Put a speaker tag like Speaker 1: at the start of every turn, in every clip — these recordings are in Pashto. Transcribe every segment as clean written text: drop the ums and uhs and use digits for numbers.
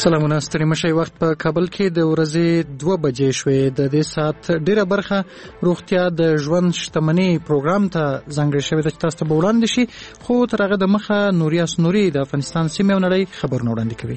Speaker 1: سلامونه ستړي مشي وخت په کابل کې د ورځې 2 بجې شوې د دې سات ډیره برخه روغتیا د ژوند شتمنۍ پروګرام ته ځانګړې شوې د تاسو ته وړاندې شي خو تر هغه د مخه نوریا سنوري د افغانستان سیمه او نړۍ خبرونه وړاندې کوي.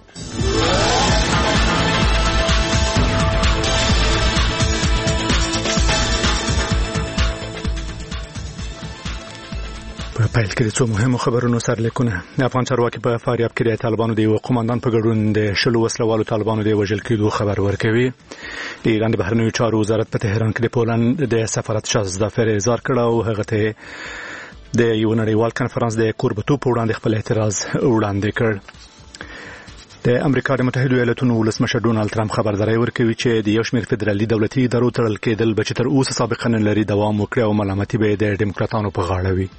Speaker 2: په پیل کې د څو مهمو خبرونو سرلیکونه. افغان چارواکي په فاریاب کې د طالبانو د یو قوماندان په ګډون د شلو وسلوالو طالبانو د وژل کېدو خبر ورکوي. د ایران د بهرنیو چارو وزارت په تهران کې د پولند د سفارت شاهزاده اظهار کړ او هغه ته د یو نړیوال کنفرانس د کوربتوب په وړاندې خپل اعتراض وړاندې کړ. د امریکا د متحده ایالاتونو ولسمشر ډونالد ټرمپ خبرداري ورکوي چې د یو شمېر فدرالي دولتي ادارو تړل کېدل به تر اوسه سابقا نه لري دوام وکړي او ملامتي به د ډیموکراتانو په غاړه وي.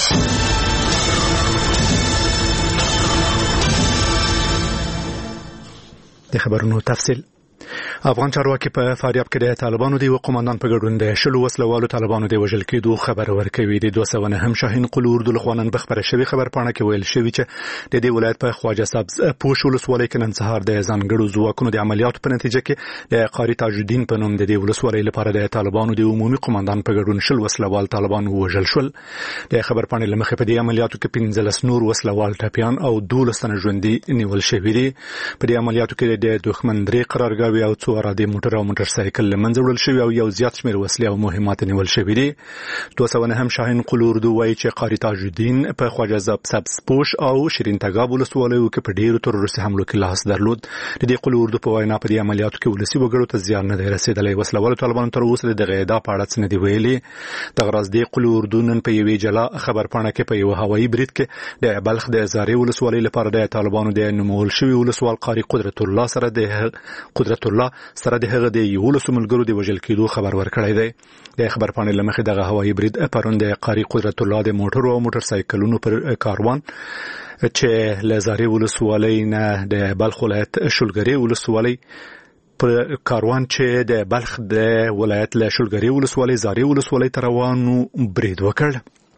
Speaker 2: د خبرونو تفصیل. افغان چارواکي په فاریاب کې د طالبانو د یو قوماندان په ګډون د شلو وسلوالو طالبانو د وژل کېدو خبر ورکوي. د 209 شاهین قلور د لخوانن بخبره شوی خبر پاڼه کې ویل شوی چې د دې ولایت په خواجه سبز پوش ولسوالۍ کې نن سهار د ځانګړو ځواکونو د عملیاتو په نتیجه کې د قاری تاج الدین په نوم د دې ولسوالۍ لپاره د طالبانو د عمومي قوماندان په ګډون شل وسلوال طالبانو وژل شل. د خبر پاڼې لمخې په دې عملیاتو کې 15 نور وسلوال ټپيان او 12 تنه ژوندي نیول شوي دي. په دې عملیاتو کې د دښمن درې قرارګاوي او څو د موټر او موټر سایکل لمنځه وړل شوی او یو زیات شمېر وسلې او مهمات نیول شوی دي. 209 شاهین قلور دوی چې قاری تاج الدین په خواجه سبز پوش او شیرین تګاب ولسوالیو کې په ډیرو تروریستي حملو کې لاس درلود. د دې قلور د په وینا په دې عملیاتو کې ولسی وګړو ته زیان نه دی رسیدلی. وسلوالو طالبانو تر اوسه د غیدا په اړه څه نه دی ویلي. د غرض د قلور دونن په یوې جلا خبر پاڼه کې په یو هوایي برید کې د بلخ د زاري ولسوالۍ لپاره د طالبانو د نومول شوی ولسوال قاری قدرت الله سره د هغه د یو لسملګرو د وژل کېدو خبر ورکړی دی. د خبر پاڼې لمخې دغه هوایي برید پرون د قاری قدرت الله د موټر او موټر سایکلونو پر کاروان چې لزاري ولسوالۍ نه د بلخ ولایت شلګری ولسوالۍ پر کاروان چې د بلخ د ولایت له شلګری ولسوالۍ زاري ولسوالۍ ته روانو برید وکړ.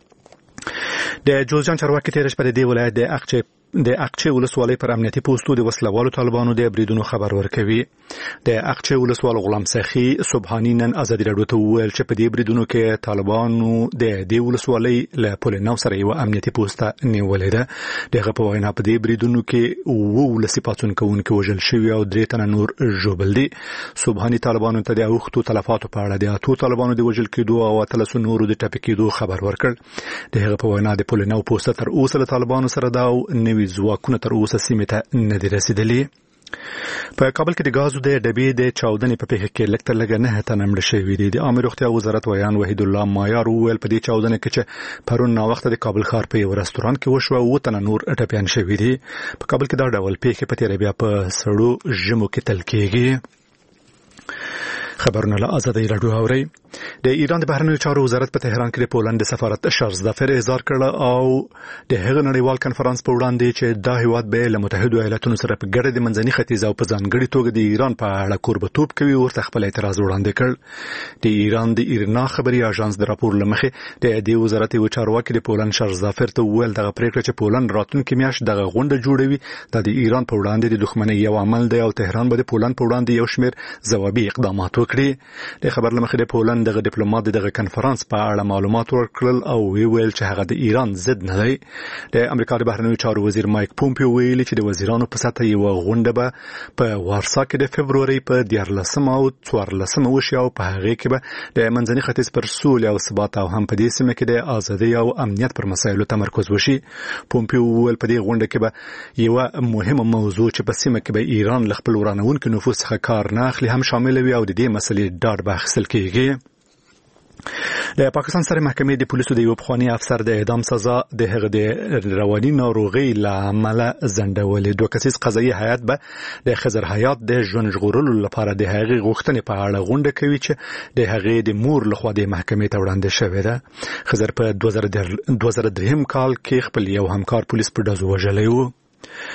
Speaker 2: د جوزجان چارواکي تیرش پر دې ولایت د اقچه ولسوالۍ پر امنیتي پوسټو د وسلوالو طالبانو د بریدونو خبر ورکوي. د اقچه ولسوال غلام سخی سبحانی نن ازادي راډیو ته وویل چې په دې بریدونو کې طالبانو د دې ولسوالۍ له پول نو سره یو امنیتي پوسټه نیولې ده. دغه په وینا په دې بریدونو کې ولسی پاتون کوونکو وژل شوی او 3 تنه نور ژوبل دي. سبحانی طالبانو ته د اوختو تلفاتو په اړه د اتو طالبانو د وژل کېدو او اتلسو نورو د ټپي کېدو خبر ورکړ. دغه په وینا د پول نو پوسټه تر اوسه له طالبانو سره دا ځواکونه تر اوسه سیمه ته نه دي رسیدلي. په کابل کې د غازو د ډبې د چاودنې په پیښه کې لکه لږه نه تنه مړ شوی دي. د عامه روغتیا وزارت ویان وحید الله مایار وویل په دې چاودنه کې چې پرون نا وخت د کابل ښار په یو رستوران کې وشو او تنه نور ټپيان شوی دي. په کابل کې دا ډول پیښه په تیر بیا په سړو ژمو کې تل کېږي. خبرونه له ازادي راډیو اوري. د ایران د بهرنیو چارو وزارت په تهران کې د پولند د سفارت شاهزاده اظهار کړ او د هغه نړیوال کنفرانس په وړاندې چې دا هیواد به له متحده ایالاتونو سره په ګډه د منځني ختیځ او په ځانګړي توګه د ایران په اړه کوربتوب کوي ورته خپل اعتراض وړاندې کړ. د ایران د ایرنا خبري اژانس د راپور لمخې د دې وزارت یو چارواکي د پولند شاهزاده ته وویل دغه پریکړه چې پولند راتلونکي میاشت دغه غونډه جوړوي د ایران په وړاندې د دښمنۍ یو عمل دی او تهران به د پولند په وړاندې یو شمېر ځوابي اقدامات وکړي. د خبر لمخې د پولند دغه ډیپلوماټ دغه کنفرانس په اړه معلومات ورکړل او ویل چې هغه د ایران ضد نه دی. د امریکا د بهرنیو چارو وزیر مایک پومپیو ویل چې د وزیرانو په سطح یو غونډه به په وارسا کې د فبروري په 14 او 14 وشي او په هغه کې به د منځني ختیځ پر سولې او ثبات او هم په دې سیمه کې د ازادي او امنیت پر مسایلو تمرکز وشي. پومپیو ویل په دې غونډه کې به یو مهمه موضوع چې په سیمه کې به ایران له خپل ورانونکو نفوذ څخه کار نه اخلي هم شامل وي او د دې مسلې ډاډ به اخیستل کېږي. د پاکستان سره محکمې د پولیسو د یو پخوانی افسر د اعدام سزا د هغه د رواني ناروغۍ لامل ځنډولې. 2 کسیز قضایي هیئت به د خضر حیات د ژوند ژغورلو لپاره د هغې غوښتنې په اړه غونډه کوي چې د هغې د مور لخوا د محکمې ته وړاندې شوې ده. خضر په 2003 کال کې خپل یو همکار پولیس په ډزو وژلی و.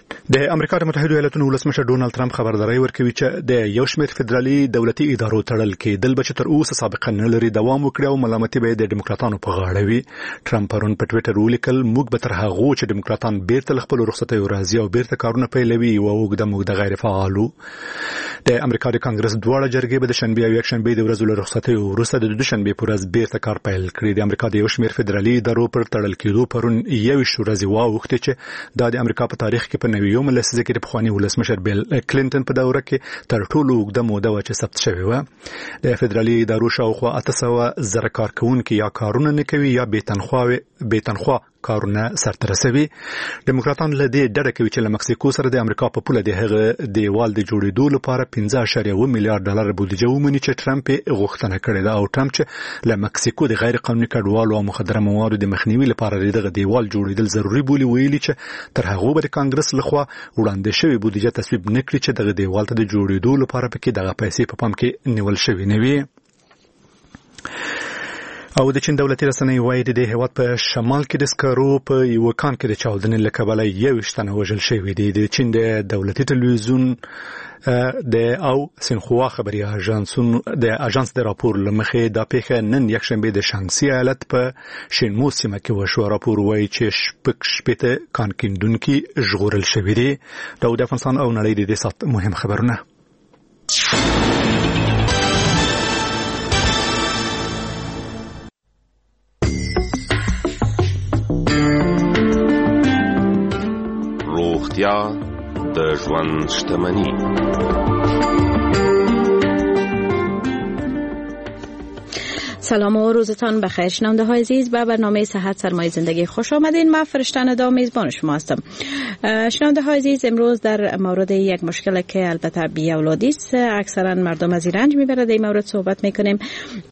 Speaker 2: د امریکا د متحده ایالاتو ولسمشر ډونالد ترامپ خبرداري ورکوي چې د یو شمېر فدرالي دولتي ادارو تړل کېدل به تر اوسه سابقه نه لري دوام وکړي او ملامتي به د ډیموکراتانو په غاړه وي. ترامپ پرون په ټوئیټر ولیکل موږ به تر هغه چې ډیموکراتان بیرته خپل رخصتیو راځي او بیرته کارونه پیلوي او موږ غیر فعالو. د امریکا د کانګرس دواړه جرګې به د شنبه او یکشنبه د ورځو له رخصتیو وروسته د دوشنبه پر ورځ بیرته کار پیل کړي. د امریکا د یو شمېر فدرالي ادارو پر تړل کېدو پرون 21 ورځې واوښتې چې د امریکا په تاریخ کې په 90 لسیزه کې د پخواني ولسمشر بیل کلینټن په دوره کې تر ټولو اوږده موده و چې ثبت شوې و. د فدرالي ادارو شاوخوا 800 زره کارکونکي یا کارونه نه کوي یا بې تنخوا کارونه سرته رسوي. ډیموکراتان له دې ډډه کوي چې له مکسیکو سره د امریکا په پوله د هغه دیوال د جوړېدو لپاره 15.1 میلیارډ ډالر بودیجه ومني چې ترامپ غوښتنه کړې ده او ترامپ چې له مکسیکو د غیر قانوني کډوالو او مخدره موادو د مخنیوي لپاره دغه دیوال جوړېدل ضروري بولي ویلي چې تر هغه به د کانګرس لخوا وړاندې شوی بودیجه تصویب نکړي چې دغه دیوال ته د جوړېدو لپاره پکې دغه پیسې په پام کې نیول شوی نه وي. او د چین دولتي رسنۍ وایي د هیواد په شمال کې د سکرو په یو کان کې د چاودنې له کبله 21 تنه وژل شوي دي. د چین د دولتي تلویزیون د او سنخوا خبري اژانس د راپور لمخې د پیښه نن یکشنبه د شانګسي ایالت په شینمو سیمه کې وشو. راپور وایي چې شپږ کان کیندونکي ژغورل شوي دي. دا د افغانستان او نړۍ د سات مهم خبرونه.
Speaker 3: روغتیا د ژوند شتمني.
Speaker 4: سلام و روزتان بخیر. شنونده های عزیز به برنامه صحت سرمایه زندگی خوش آمدین. من فرشته ندا میزبان شما هستم. شنونده های عزیز امروز در مورد یک مشکل که البته بی اولادی است، اکثرا مردم از رنج میبرند، این مورد صحبت میکنیم.